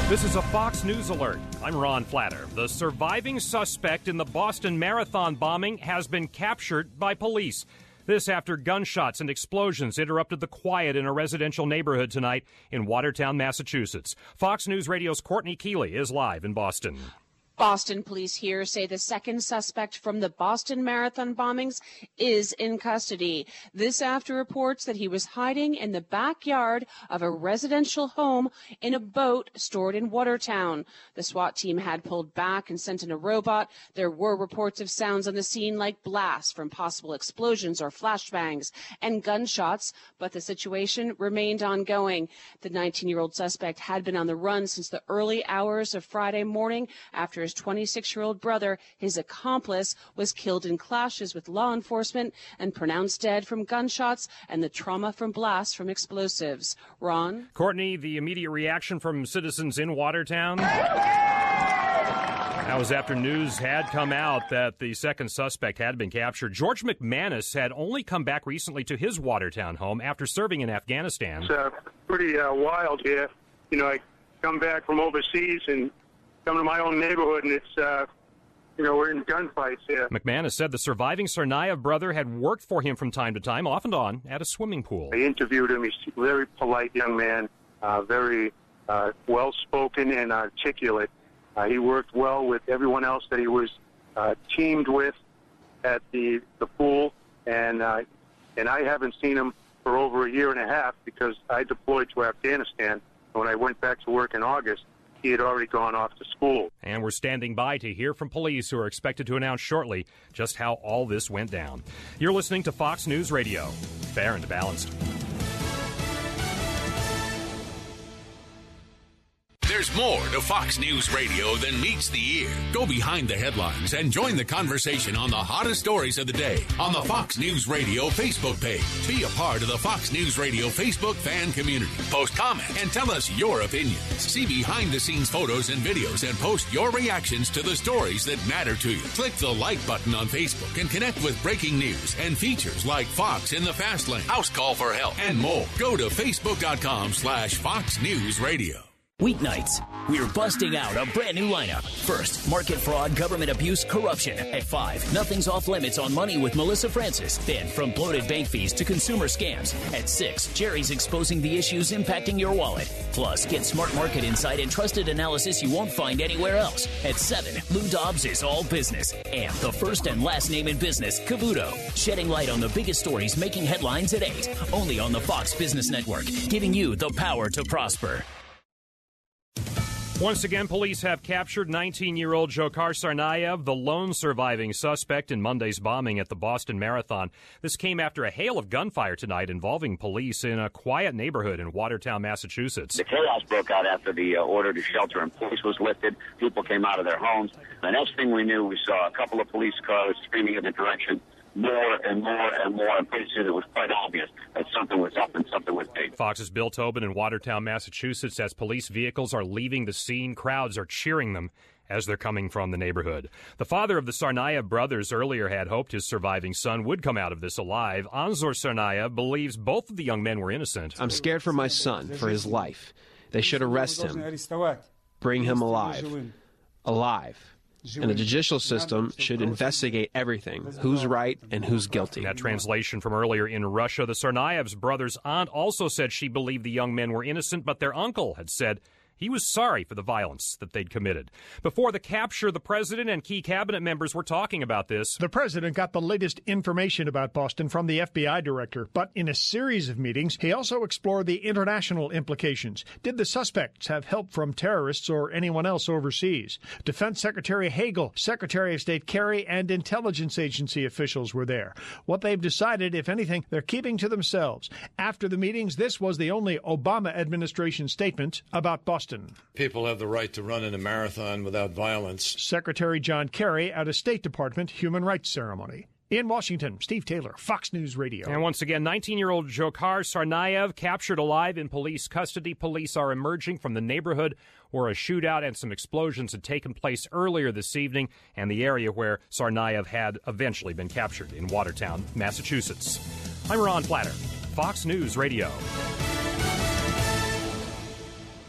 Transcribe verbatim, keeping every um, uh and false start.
This is a Fox News alert. I'm Ron Flatter. The surviving suspect in the Boston Marathon bombing has been captured by police. This after gunshots and explosions interrupted the quiet in a residential neighborhood tonight in Watertown, Massachusetts. Fox News Radio's Courtney Keeley is live in Boston. Boston police here say the second suspect from the Boston Marathon bombings is in custody. This after reports that he was hiding in the backyard of a residential home in a boat stored in Watertown. The SWAT team had pulled back and sent in a robot. There were reports of sounds on the scene like blasts from possible explosions or flashbangs and gunshots, but the situation remained ongoing. The nineteen-year-old suspect had been on the run since the early hours of Friday morning after his twenty-six-year-old brother, his accomplice, was killed in clashes with law enforcement and pronounced dead from gunshots and the trauma from blasts from explosives. Ron? Courtney, the immediate reaction from citizens in Watertown? That was after news had come out that the second suspect had been captured. George McManus had only come back recently to his Watertown home after serving in Afghanistan. It's uh, pretty uh, wild here. You know, I come back from overseas and come to my own neighborhood, and it's, uh, you know, we're in gunfights here. McManus said the surviving Tsarnaev brother had worked for him from time to time, off and on, at a swimming pool. I interviewed him. He's a very polite young man, uh, very uh, well-spoken and articulate. Uh, he worked well with everyone else that he was uh, teamed with at the, the pool, and, uh, and I haven't seen him for over a year and a half because I deployed to Afghanistan. When I went back to work in August, he had already gone off to school. And we're standing by to hear from police who are expected to announce shortly just how all this went down. You're listening to Fox News Radio. Fair and balanced. There's more to Fox News Radio than meets the ear. Go behind the headlines and join the conversation on the hottest stories of the day on the Fox News Radio Facebook page. Be a part of the Fox News Radio Facebook fan community. Post comments and tell us your opinions. See behind-the-scenes photos and videos and post your reactions to the stories that matter to you. Click the like button on Facebook and connect with breaking news and features like Fox in the Fast Lane, House Call for Help, and more. Go to facebook.com slash Fox News Radio. Weeknights, we're busting out a brand new lineup. First, market fraud, government abuse, corruption. At five, nothing's off limits on money with Melissa Francis. Then, from bloated bank fees to consumer scams. At six, Jerry's exposing the issues impacting your wallet. Plus, get smart market insight and trusted analysis you won't find anywhere else. At seven, Lou Dobbs is all business. And the first and last name in business, Cavuto, shedding light on the biggest stories making headlines at eight. Only on the Fox Business Network, giving you the power to prosper. Once again, police have captured nineteen-year-old Dzhokhar Tsarnaev, the lone surviving suspect in Monday's bombing at the Boston Marathon. This came after a hail of gunfire tonight involving police in a quiet neighborhood in Watertown, Massachusetts. The chaos broke out after the uh, order to shelter in place was lifted. People came out of their homes. The next thing we knew, we saw a couple of police cars screaming in the direction. More and more and more. I'm pretty sure it was quite obvious that something was up and something was big. Fox's Bill Tobin in Watertown, Massachusetts. As police vehicles are leaving the scene, crowds are cheering them as they're coming from the neighborhood. The father of the Tsarnaev brothers earlier had hoped his surviving son would come out of this alive. Anzor Tsarnaev believes both of the young men were innocent. I'm scared for my son, for his life. They should arrest him, bring him alive. Alive. And the judicial system should investigate everything, who's right and who's guilty. That translation from earlier in Russia. The Tsarnaev's brother's aunt also said she believed the young men were innocent, but their uncle had said he was sorry for the violence that they'd committed. Before the capture, the president and key cabinet members were talking about this. The president got the latest information about Boston from the F B I director, but in a series of meetings, he also explored the international implications. Did the suspects have help from terrorists or anyone else overseas? Defense Secretary Hagel, Secretary of State Kerry, and intelligence agency officials were there. What they've decided, if anything, they're keeping to themselves. After the meetings, this was the only Obama administration statement about Boston. People have the right to run in a marathon without violence. Secretary John Kerry at a State Department human rights ceremony. In Washington, Steve Taylor, Fox News Radio. And once again, nineteen-year-old Dzhokhar Tsarnaev captured alive in police custody. Police are emerging from the neighborhood where a shootout and some explosions had taken place earlier this evening, and the area where Tsarnaev had eventually been captured in Watertown, Massachusetts. I'm Ron Flatter, Fox News Radio.